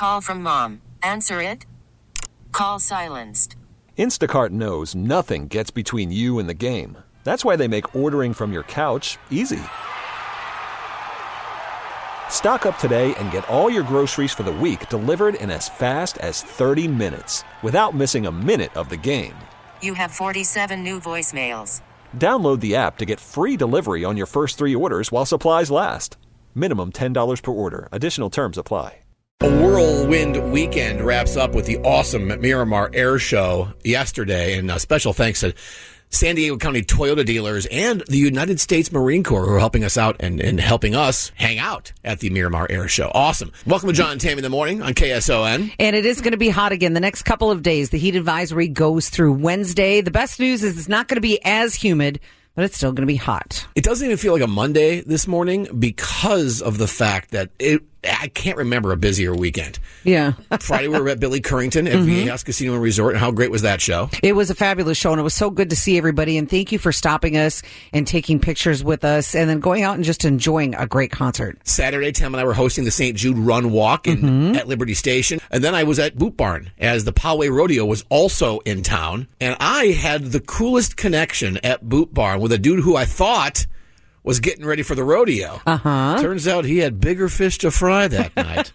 call from mom. Answer it. Call silenced. Instacart knows nothing gets between you and the game. That's why they make ordering from your couch easy. Stock up today and get all your groceries for the week delivered in as fast as 30 minutes without missing a minute of the game. You have 47 new voicemails. Download the app to get free delivery on your first 3 orders while supplies last. Minimum $10 per order. Additional terms apply. A whirlwind weekend wraps up with the awesome Miramar Air Show yesterday, and special thanks to San Diego County Toyota dealers and the United States Marine Corps who are helping us out and helping us hang out at the Miramar Air Show. Awesome. Welcome to John and Tammy in the morning on KSON. And it is going to be hot again the next couple of days. The heat advisory goes through Wednesday. The best news is it's not going to be as humid, but it's still going to be hot. It doesn't even feel like a Monday this morning because of the fact that I can't remember a busier weekend. Yeah. Friday we were at Billy Currington at Viejas Casino and Resort, and how great was that show? It was a fabulous show, and it was so good to see everybody, and thank you for stopping us and taking pictures with us, and then going out and just enjoying a great concert. Saturday, Tim and I were hosting the St. Jude Run Walk at Liberty Station, and then I was at Boot Barn as the Poway Rodeo was also in town, and I had the coolest connection at Boot Barn with a dude who I thought was getting ready for the rodeo. Turns out he had bigger fish to fry that night.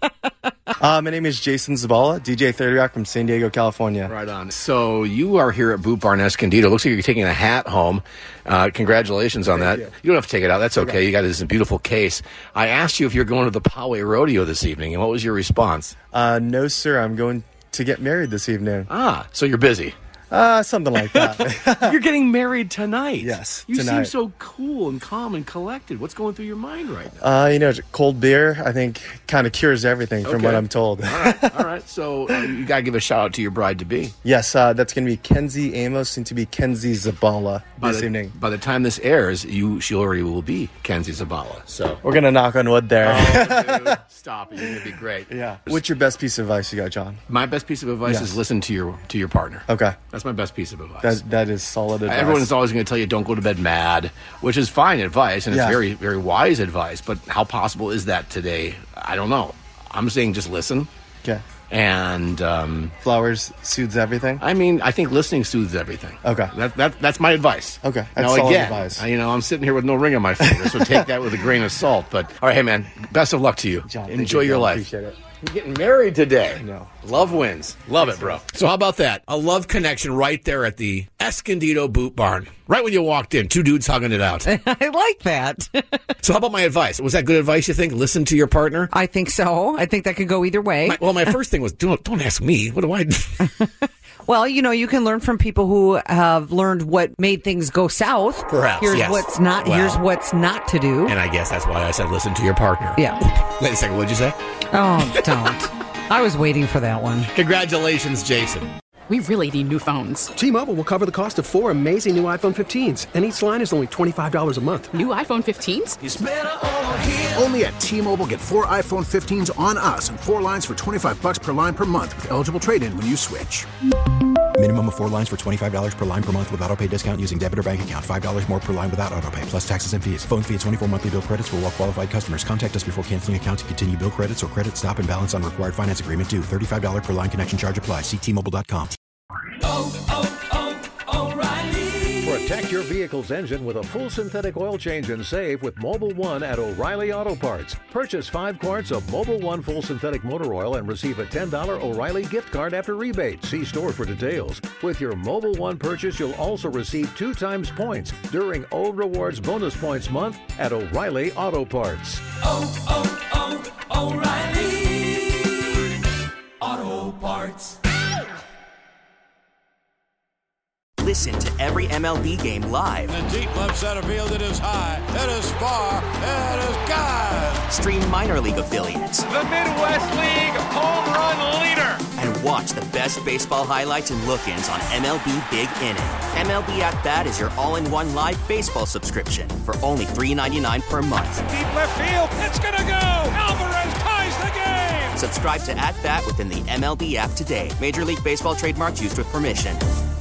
My name is Jason Zabala, DJ 30 Rock from San Diego, California. Right on. So you are here at Boot Barn Escondido. Looks like you're taking a hat home. Congratulations on that. You don't have to take it out. That's okay. You got this beautiful case. I asked you if you're going to the Poway Rodeo this evening, and what was your response? No, sir. I'm going to get married this evening. So you're busy. Something like that. You're getting married tonight. Yes, You tonight. seem so cool and calm and collected. What's going through your mind right now? Cold beer, I think, kind of cures everything from what I'm told. All right. So you got to give a shout out to your bride-to-be. Yes, that's going to be Kenzie Amos, soon to be Kenzie Zabala this evening. By the time this airs, she already will be Kenzie Zabala. So We're going to knock on wood there. Oh, dude, stop it. You're going to be great. Yeah. What's your best piece of advice you got, John? My best piece of advice is listen to your partner. Okay. That's my best piece of advice. That is solid advice. Everyone is always going to tell you don't go to bed mad, which is fine advice, and it's very, very wise advice. But how possible is that today? I don't know. I'm saying just listen. Okay. And flowers soothes everything. I mean, I think listening soothes everything. Okay. That's my advice. Okay. That's now solid again, advice. I'm sitting here with no ring on my finger, so take that with a grain of salt. But all right, hey man, best of luck to you. John, enjoy your life. Appreciate it. You're getting married today. I know. Love wins. Love it, bro. So how about that? A love connection right there at the Escondido Boot Barn. Right when you walked in, 2 dudes hugging it out. I like that. So how about my advice? Was that good advice, you think? Listen to your partner? I think so. I think that could go either way. My first thing was, don't ask me. What do I do? Well, you can learn from people who have learned what made things go south. Perhaps, Here's yes. Here's what's not to do. And I guess that's why I said listen to your partner. Yeah. Wait a second, what'd you say? Oh, don't. I was waiting for that one. Congratulations, Jason. We really need new phones. T-Mobile will cover the cost of 4 amazing new iPhone 15s, and each line is only $25 a month. New iPhone 15s? It's better over here. Only at T-Mobile, get 4 iPhone 15s on us and 4 lines for $25 per line per month with eligible trade-in when you switch. Minimum of 4 lines for $25 per line per month with autopay discount using debit or bank account. $5 more per line without autopay, plus taxes and fees. Phone fee at 24 monthly bill credits for well-qualified customers. Contact us before canceling account to continue bill credits or credit stop and balance on required finance agreement due. $35 per line connection charge applies. See T-Mobile.com. O'Reilly. Protect your vehicle's engine with a full synthetic oil change and save with Mobil 1 at O'Reilly Auto Parts. Purchase 5 quarts of Mobil 1 full synthetic motor oil and receive a $10 O'Reilly gift card after rebate. See store for details. With your Mobil 1 purchase, you'll also receive 2 times points during O Rewards Bonus Points Month at O'Reilly Auto Parts. O'Reilly Auto Parts. Listen to every MLB game live. In the deep left center field, it is high, it is far, it is gone. Stream minor league affiliates. The Midwest League home run leader. And watch the best baseball highlights and look-ins on MLB Big Inning. MLB At Bat is your all-in-one live baseball subscription for only $3.99 per month. Deep left field, it's gonna go. Alvarez ties the game. Subscribe to At Bat within the MLB app today. Major League Baseball trademarks used with permission.